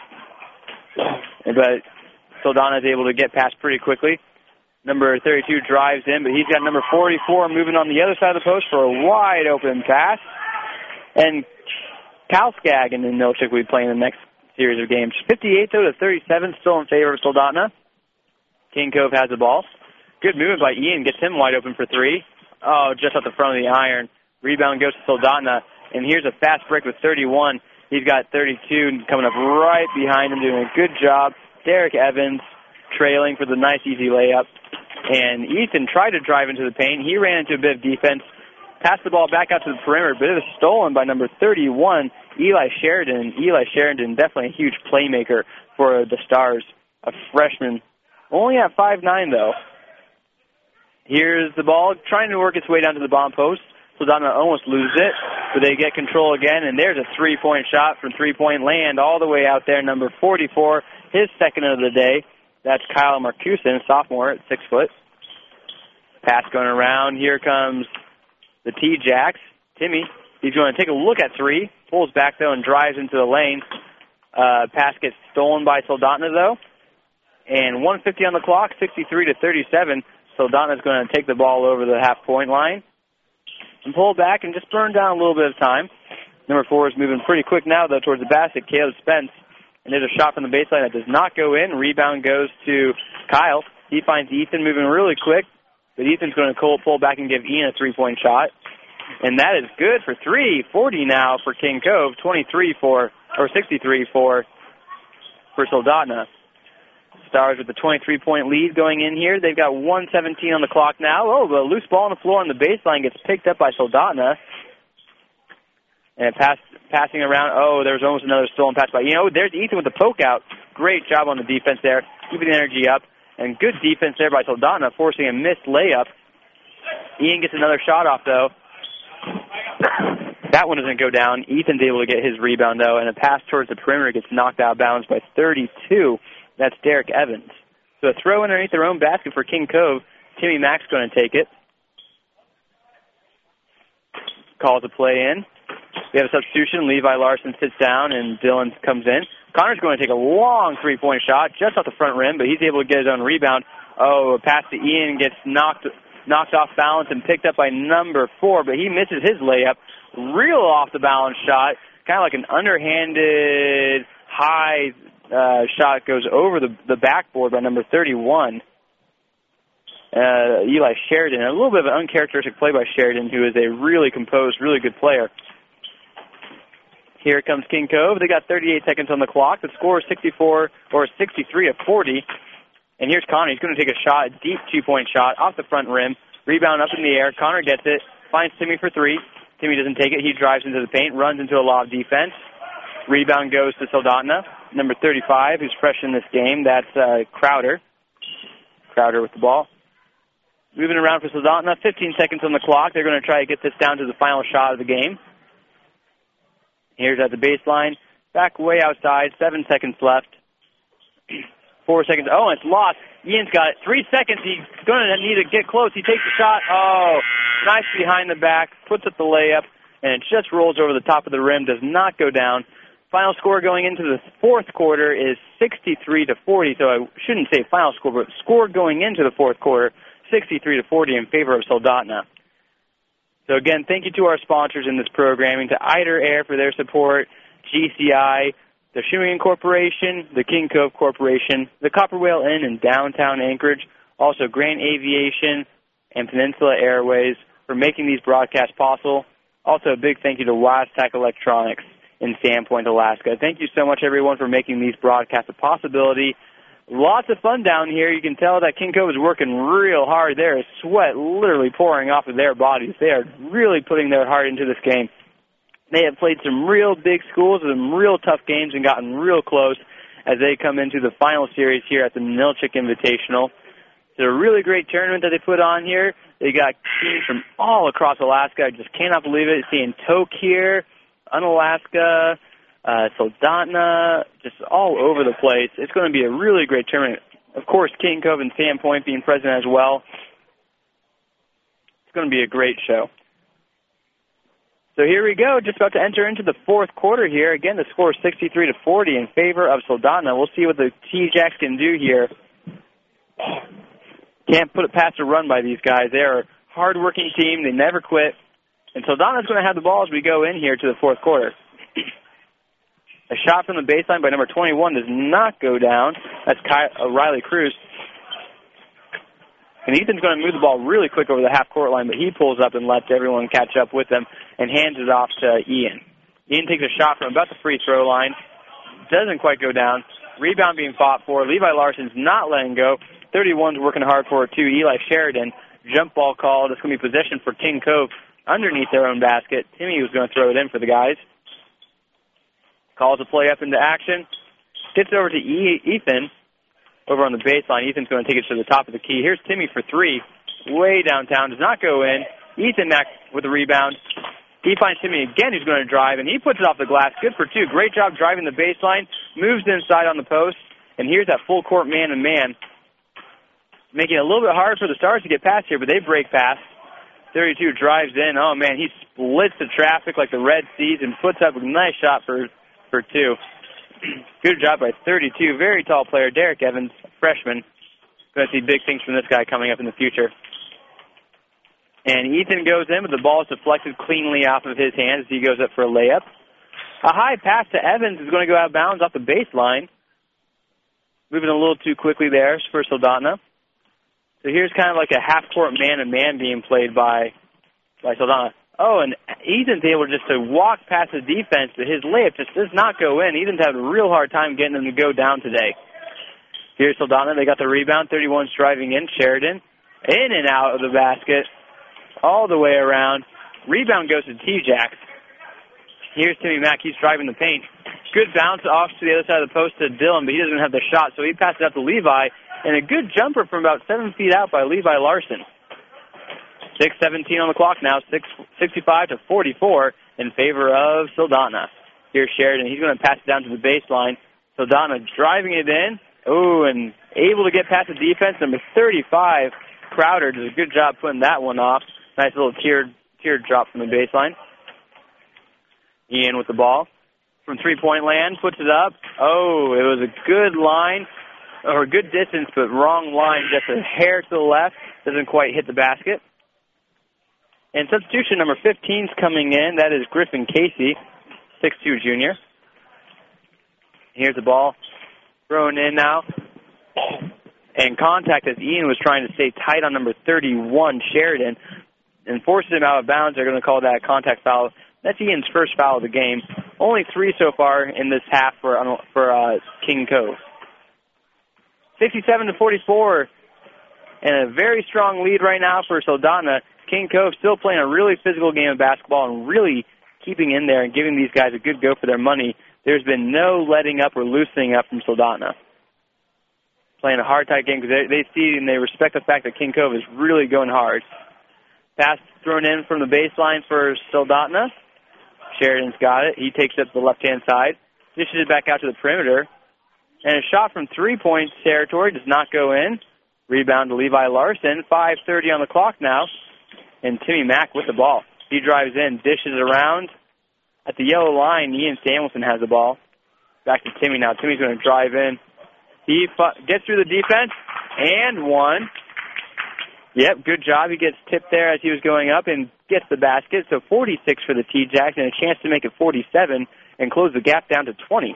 But Soldotna is able to get past pretty quickly. Number 32 drives in, but he's got number 44 moving on the other side of the post for a wide-open pass. And Kalskag and Ninilchik will be playing the next series of games. 58-37, still in favor of Soldotna. King Cove has the ball. Good movement by Ian. Gets him wide open for three. Oh, just off the front of the iron. Rebound goes to Soldotna. And here's a fast break with 31. He's got 32 coming up right behind him, doing a good job. Derek Evans trailing for the nice, easy layup. And Ethan tried to drive into the paint. He ran into a bit of defense. Passed the ball back out to the perimeter, but it was stolen by number 31, Eli Sheridan. Eli Sheridan, definitely a huge playmaker for the Stars, a freshman. Only at 5'9", though. Here's the ball, trying to work its way down to the bomb post. Soldotna almost loses it, but they get control again, and there's a three-point shot from three-point land all the way out there, number 44, his second of the day. That's Kyle Marcuson, sophomore at 6 foot. Pass going around. Here comes the T-Jacks. Timmy, he's going to take a look at three. Pulls back, though, and drives into the lane. Pass gets stolen by Soldotna, though. And 1:50 on the clock, 63-37. Soldotna's going to take the ball over the half-point line and pull back and just burn down a little bit of time. Number 4 is moving pretty quick now, though, towards the basket. Caleb Spence. And there's a shot from the baseline that does not go in. Rebound goes to Kyle. He finds Ethan moving really quick, but Ethan's going to pull back and give Ian a three-point shot. And that is good for three. 40 now for King Cove, 63 for Soldotna. Stars with the 23-point lead going in here. They've got 1:17 on the clock now. Oh, the loose ball on the floor on the baseline gets picked up by Soldotna. And passing around. Oh, there was almost another stolen pass by Ian. There's Ethan with the poke out. Great job on the defense there, keeping the energy up. And good defense there by Soldotna, forcing a missed layup. Ian gets another shot off, though. That one doesn't go down. Ethan's able to get his rebound, though, and a pass towards the perimeter gets knocked out of bounds by 32. That's Derek Evans. So a throw underneath their own basket for King Cove. Timmy Mack's going to take it. Calls a play in. We have a substitution. Levi Larson sits down, and Dylan comes in. Connor's going to take a long three-point shot just off the front rim, but he's able to get his own rebound. Oh, a pass to Ian gets knocked off balance and picked up by number 4, but he misses his layup. Real off-the-balance shot, kind of like an underhanded high shot goes over the backboard by number 31. Eli Sheridan. A little bit of an uncharacteristic play by Sheridan, who is a really composed, really good player. Here comes King Cove. They got 38 seconds on the clock. The score is 63-40. And here's Connor. He's going to take a shot, a deep two-point shot off the front rim. Rebound up in the air. Connor gets it. Finds Timmy for three. Timmy doesn't take it. He drives into the paint, runs into a lot of defense. Rebound goes to Soldotna. Number 35, who's fresh in this game. That's Crowder. Crowder with the ball. Moving around for Soldotna. 15 seconds on the clock. They're going to try to get this down to the final shot of the game. Here's at the baseline. Back way outside. 7 seconds left. 4 seconds. Oh, and it's lost. Ian's got it. 3 seconds. He's going to need to get close. He takes the shot. Oh, nice behind the back. Puts up the layup. And it just rolls over the top of the rim. Does not go down. Final score going into the fourth quarter is 63-40. So I shouldn't say final score, but score going into the fourth quarter, 63-40 in favor of Soldotna. So again, thank you to our sponsors in this programming, to Eider Air for their support, GCI, the Shawinigan Corporation, the King Cove Corporation, the Copper Whale Inn in downtown Anchorage, also Grand Aviation and Peninsula Airways for making these broadcasts possible. Also a big thank you to Waztec Electronics in Sandpoint, Alaska. Thank you so much, everyone, for making these broadcasts a possibility. Lots of fun down here. You can tell that King Cove is working real hard. There is sweat literally pouring off of their bodies. They are really putting their heart into this game. They have played some real big schools, some real tough games, and gotten real close as they come into the final series here at the Nilchik Invitational. It's a really great tournament that they put on here. They got teams from all across Alaska. I just cannot believe it. Seeing Tok here, Unalaska, Soldotna, just all over the place. It's going to be a really great tournament. Of course, King Cove and Sandpoint being present as well. It's going to be a great show. So here we go, just about to enter into the fourth quarter here. Again, the score is 63-40 in favor of Soldotna. We'll see what the T-Jacks can do here. Can't put it past a run by these guys. They're a hard-working team. They never quit. And Soldotna's going to have the ball as we go in here to the fourth quarter. A shot from the baseline by number 21 does not go down. That's Riley Cruz. And Ethan's going to move the ball really quick over the half-court line, but he pulls up and lets everyone catch up with him and hands it off to Ian. Ian takes a shot from about the free throw line. Doesn't quite go down. Rebound being fought for. Levi Larson's not letting go. 31's working hard for it, too. Eli Sheridan. Jump ball called. It's going to be possession for King Cove underneath their own basket. Timmy was going to throw it in for the guys. Calls a play up into action. Gets it over to Ethan over on the baseline. Ethan's going to take it to the top of the key. Here's Timmy for three. Way downtown. Does not go in. Ethan back with the rebound. He finds Timmy again, who's going to drive, and he puts it off the glass. Good for two. Great job driving the baseline. Moves inside on the post, and here's that full court man-to-man. Making it a little bit hard for the Stars to get past here, but they break past. 32 drives in. Oh, man, he splits the traffic like the Red Seas and puts up a nice shot for two. Good job by 32. Very tall player, Derek Evans, freshman. Going to see big things from this guy coming up in the future. And Ethan goes in, but the ball is deflected cleanly off of his hands as he goes up for a layup. A high pass to Evans is going to go out of bounds off the baseline. Moving a little too quickly there for Soldotna. So here's kind of like a half-court man-to-man being played by Soldotna. Oh, and Ethan's able just to walk past the defense, but his layup just does not go in. Ethan's having a real hard time getting him to go down today. Here's Soldotna. They got the rebound. 31's driving in. Sheridan in and out of the basket. All the way around. Rebound goes to T-Jacks. Here's Timmy Mack. He's driving the paint. Good bounce off to the other side of the post to Dylan, but he doesn't have the shot, so he passes it out to Levi. And a good jumper from about 7 feet out by Levi Larson. 6:17 on the clock now. 65-44 in favor of Soldotna. Here's Sheridan. He's going to pass it down to the baseline. Soldotna driving it in. Oh, and able to get past the defense. Number 35, Crowder, does a good job putting that one off. Nice little tear drop from the baseline. Ian with the ball. From three-point land, puts it up. Oh, it was a good line, or a good distance, but wrong line. Just a hair to the left. Doesn't quite hit the basket. And substitution number 15 is coming in. That is Griffin Casey, 6'2 junior. Here's the ball. Thrown in now. And contact as Ian was trying to stay tight on number 31, Sheridan, and forces him out of bounds. They're going to call that a contact foul. That's Ian's first foul of the game. Only 3 so far in this half for King Cove. 67-44, and a very strong lead right now for Soldotna. King Cove still playing a really physical game of basketball and really keeping in there and giving these guys a good go for their money. There's been no letting up or loosening up from Soldotna. Playing a hard, tight game because they see and they respect the fact that King Cove is really going hard. Pass thrown in from the baseline for Soldotna. Sheridan's got it. He takes it to the left-hand side. Dishes it back out to the perimeter. And a shot from three-point territory does not go in. Rebound to Levi Larson. 5:30 on the clock now. And Timmy Mack with the ball. He drives in, dishes around. At the yellow line, Ian Samuelson has the ball. Back to Timmy now. Timmy's going to drive in. He gets through the defense, and one. Yep, good job. He gets tipped there as he was going up and gets the basket. So 46 for the T-Jacks and a chance to make it 47 and close the gap down to 20.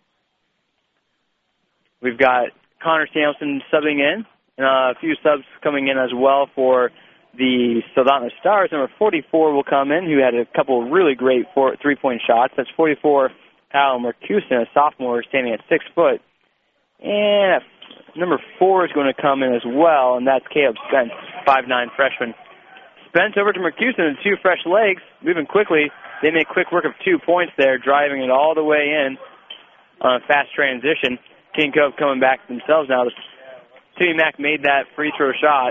We've got Connor Samuelson subbing in, and a few subs coming in as well for the Soldotna Stars. Number 44 will come in, who had a couple of really great three-point shots. That's 44, Kyle Mercuson, a sophomore, standing at 6 foot. And number 4 is going to come in as well, and that's Caleb Spence, 5'9" freshman. Spence over to Mercuson and 2 fresh legs, moving quickly. They make quick work of 2 points there, driving it all the way in on a fast transition. King Cove coming back themselves now. Timmy Mack made that free throw shot,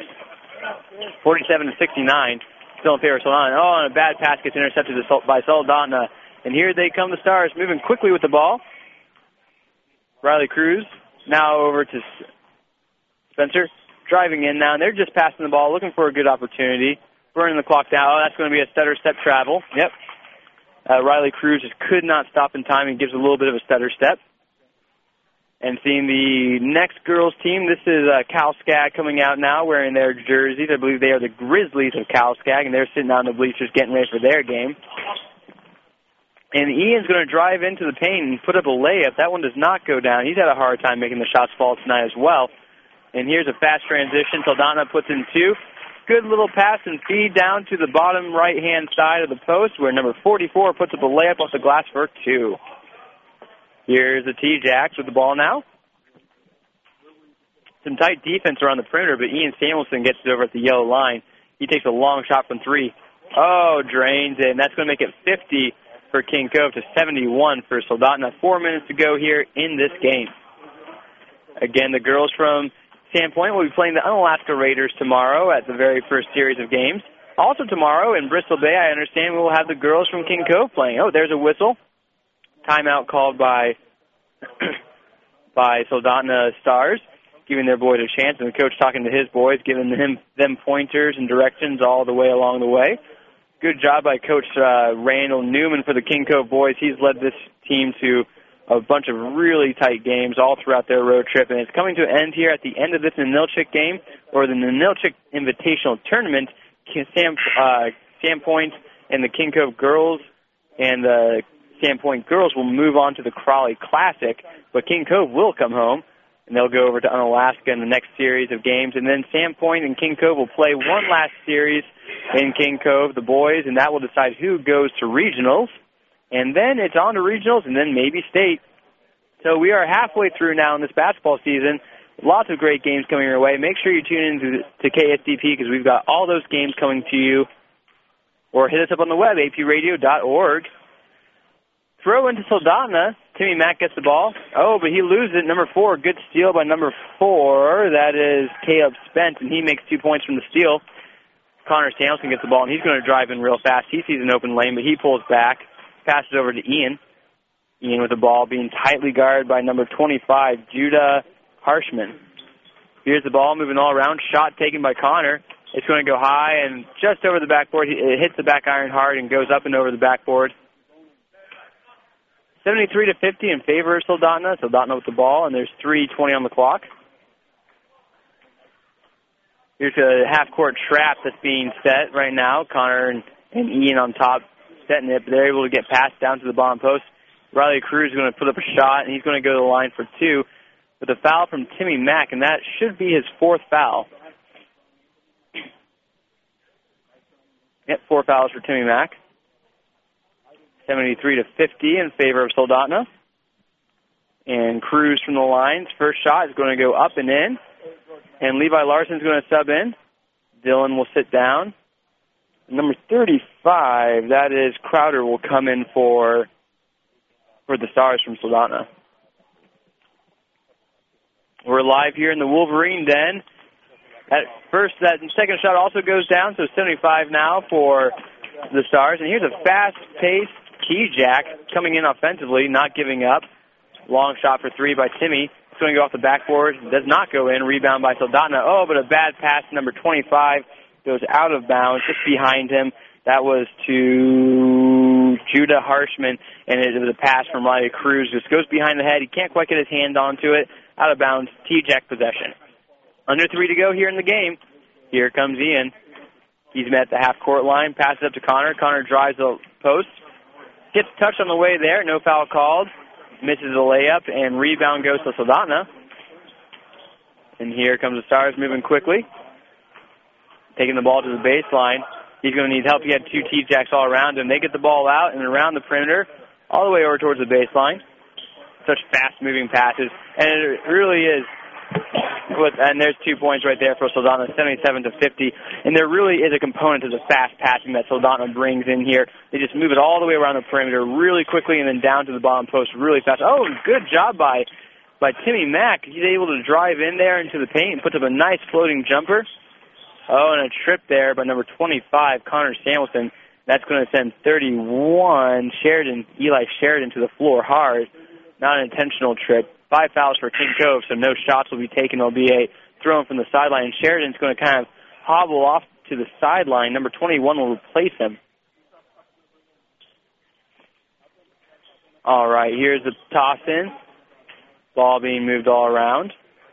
47-69, still in favor of Soldotna. Oh, and a bad pass gets intercepted by Soldotna. And here they come, the Stars, moving quickly with the ball. Riley Cruz now over to Spencer, driving in now, and they're just passing the ball, looking for a good opportunity. Burning the clock down. Oh, that's going to be a stutter step travel. Yep. Riley Cruz just could not stop in time and gives a little bit of a stutter step. And seeing the next girls team, this is Cal Skag coming out now wearing their jerseys. I believe they are the Grizzlies of Cal Skag, and they're sitting out in the bleachers getting ready for their game. And Ian's going to drive into the paint and put up a layup. That one does not go down. He's had a hard time making the shots fall tonight as well. And here's a fast transition. Soldotna puts in 2. Good little pass and feed down to the bottom right-hand side of the post where number 44 puts up a layup off the glass for 2. Here's the T-Jacks with the ball now. Some tight defense around the perimeter, but Ian Samuelson gets it over at the yellow line. He takes a long shot from 3. Oh, drains it, and that's going to make it 50 for King Cove to 71 for Soldotna. 4 minutes to go here in this game. Again, the girls from Sandpoint will be playing the Unalaska Raiders tomorrow at the very first series of games. Also tomorrow in Bristol Bay, I understand we will have the girls from King Cove playing. Oh, there's a whistle. Timeout called by Soldotna Stars, giving their boys a chance, and the coach talking to his boys, giving them pointers and directions all the way along the way. Good job by Coach Randall Newman for the King Cove boys. He's led this team to a bunch of really tight games all throughout their road trip, and it's coming to an end here at the end of this Ninilchik game, or the Ninilchik Invitational Tournament. Sandpoint and the King Cove girls and the Sandpoint girls will move on to the Crawley Classic, but King Cove will come home, and they'll go over to Unalaska in the next series of games, and then Sandpoint and King Cove will play one last series in King Cove, the boys, and that will decide who goes to regionals. And then it's on to regionals and then maybe state. So we are halfway through now in this basketball season. Lots of great games coming your way. Make sure you tune in to KSDP because we've got all those games coming to you. Or hit us up on the web, apradio.org. Throw into Soldotna. Timmy Mack gets the ball. Oh, but he loses it. Number 4, good steal by number 4. That is Caleb Spence, and he makes 2 points from the steal. Connor Samuelson gets the ball, and he's going to drive in real fast. He sees an open lane, but he pulls back. Passes over to Ian. Ian with the ball being tightly guarded by number 25, Judah Harshman. Here's the ball moving all around. Shot taken by Connor. It's going to go high and just over the backboard. It hits the back iron hard and goes up and over the backboard. 73-50 in favor of Soldotna. Soldotna with the ball, and there's 3:20 on the clock. Here's a half-court trap that's being set right now. Connor and Ian on top setting it, but they're able to get passed down to the bottom post. Riley Cruz is going to put up a shot, and he's going to go to the line for 2 with a foul from Timmy Mack, and that should be his 4th foul. Yep, 4 fouls for Timmy Mack. 73-50 in favor of Soldotna. And Cruz from the lines. First shot is going to go up and in. And Levi Larson's going to sub in. Dylan will sit down. Number 35, that is Crowder, will come in for the Stars from Soldotna. We're live here in the Wolverine Den. That second shot also goes down, so 75 now for the Stars. And here's a fast-paced T-Jack coming in offensively, not giving up. Long shot for 3 by Timmy. It's going to go off the backboard. Does not go in. Rebound by Soldotna. Oh, but a bad pass. Number 25 goes out of bounds just behind him. That was to Judah Harshman, and it was a pass from Riley Cruz. Just goes behind the head. He can't quite get his hand onto it. Out of bounds. T-Jack possession. Under 3 to go here in the game. Here comes Ian. He's met at the half-court line. Passes up to Connor. Connor drives the post. Gets touched on the way there. No foul called. Misses a layup, and rebound goes to Soldotna. And here comes the Stars moving quickly. Taking the ball to the baseline. He's going to need help. He had 2 T-Jacks all around him. They get the ball out and around the perimeter, all the way over towards the baseline. Such fast-moving passes. And it really is. And there's 2 points right there for Soldotna, 77-50. And there really is a component to the fast passing that Soldotna brings in here. They just move it all the way around the perimeter really quickly and then down to the bottom post really fast. Oh, good job by Timmy Mack. He's able to drive in there into the paint and puts up a nice floating jumper. Oh, and a trip there by number 25, Connor Samuelson. That's going to send 31, Eli Sheridan, to the floor hard. Not an intentional trip. 5 fouls for King Cove, so no shots will be taken. There'll be a throw from the sideline, and Sheridan's going to kind of hobble off to the sideline. Number 21 will replace him. All right, here's the toss-in. Ball being moved all around.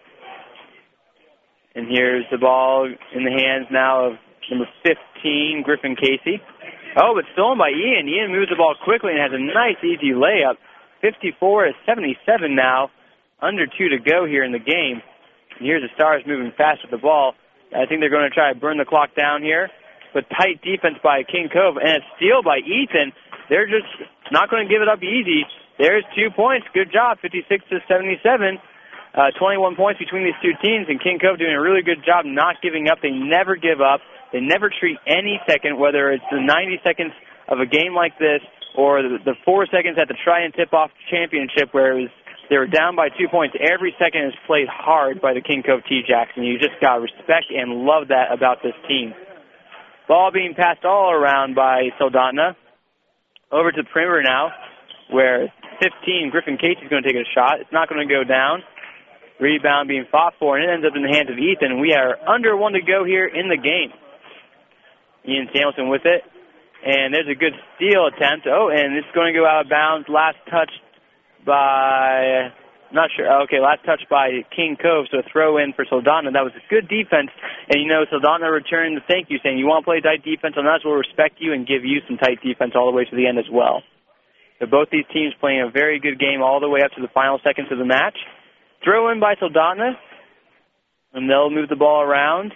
And here's the ball in the hands now of number 15, Griffin Casey. Oh, but stolen by Ian. Ian moves the ball quickly and has a nice, easy layup. 54-77 now. Under 2 to go here in the game. Here's the Stars moving fast with the ball. I think they're going to try to burn the clock down here. But tight defense by King Cove, and a steal by Ethan. They're just not going to give it up easy. There's 2 points. Good job, 56-77. 21 points between these two teams, and King Cove doing a really good job not giving up. They never give up. They never treat any second, whether it's the 90 seconds of a game like this or the 4 seconds at the try and tip-off championship where they were down by 2 points. Every second is played hard by the King Cove T-Jacks, and you just got to respect and love that about this team. Ball being passed all around by Soldotna. Over to the perimeter now, where 15, Griffin Casey is going to take a shot. It's not going to go down. Rebound being fought for, and it ends up in the hands of Ethan. We are under 1 to go here in the game. Ian Samuelson with it. And there's a good steal attempt. Oh, and it's going to go out of bounds. Last touch by... Not sure. Okay, last touch by King Cove, so a throw in for Soldotna. That was a good defense. And, Soldotna returned the thank you, saying, you want to play tight defense on us, we'll respect you and give you some tight defense all the way to the end as well. So both these teams playing a very good game all the way up to the final seconds of the match. Throw in by Soldotna, and they'll move the ball around.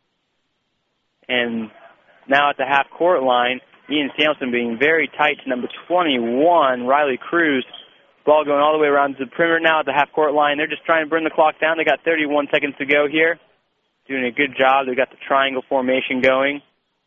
And now at the half-court line, Ian Samuelson being very tight to number 21, Riley Cruz. Ball going all the way around to the perimeter now at the half-court line. They're just trying to burn the clock down. They got 31 seconds to go here. Doing a good job. They got the triangle formation going.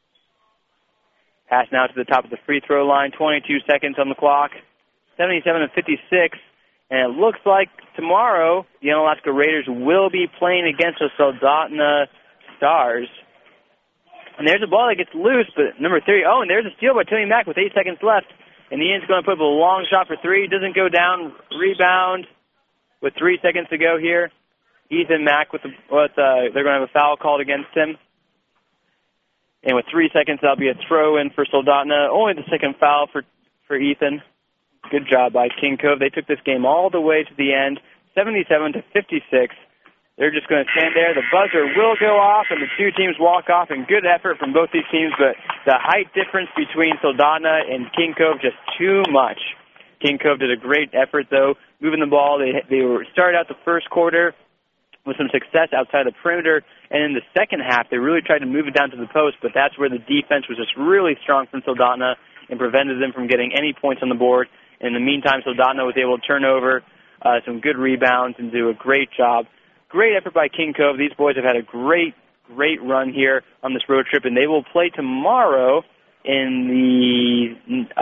Pass now to the top of the free throw line. 22 seconds on the clock. 77-56. And it looks like tomorrow the Unalaska Raiders will be playing against the Soldotna Stars. And there's a ball that gets loose, but number 3, and there's a steal by Tony Mack with 8 seconds left. And Ian's going to put up a long shot for 3. Doesn't go down. Rebound with 3 seconds to go here. Ethan Mack they're going to have a foul called against him. And with 3 seconds, that'll be a throw in for Soldotna. Only the second foul for Ethan. Good job by King Cove. They took this game all the way to the end, 77-56. They're just going to stand there. The buzzer will go off, and the two teams walk off. And good effort from both these teams, but the height difference between Soldotna and King Cove just too much. King Cove did a great effort, though, moving the ball. They started out the first quarter with some success outside the perimeter, and in the second half, they really tried to move it down to the post, but that's where the defense was just really strong from Soldotna and prevented them from getting any points on the board. In the meantime, Soldotna was able to turn over some good rebounds and do a great job. Great effort by King Cove. These boys have had a great run here on this road trip, and they will play tomorrow they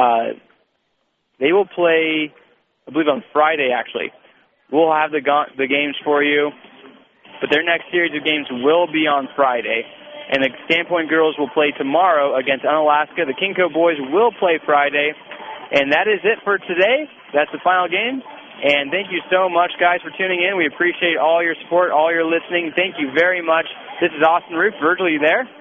will play, I believe, on Friday, actually. We'll have the games for you, but their next series of games will be on Friday. And the Sandpoint girls will play tomorrow against Unalaska. The King Cove boys will play Friday. And that is it for today. That's the final game. And thank you so much, guys, for tuning in. We appreciate all your support, all your listening. Thank you very much. This is Austin Roop. Virgil, you there?